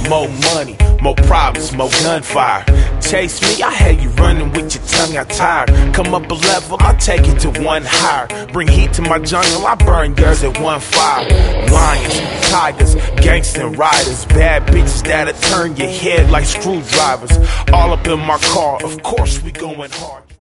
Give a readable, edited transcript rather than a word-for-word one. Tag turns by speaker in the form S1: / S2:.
S1: more money, more problems, more gunfire. Chase me, I had you running with your tongue out tired. Come up a level, I'll take it to one higher. Bring heat to my jungle, I burn yours at one fire. Lions, tigers, gangsta riders, bad bitches that'll turn your head like screwdrivers. All up in my car, of course we going hard.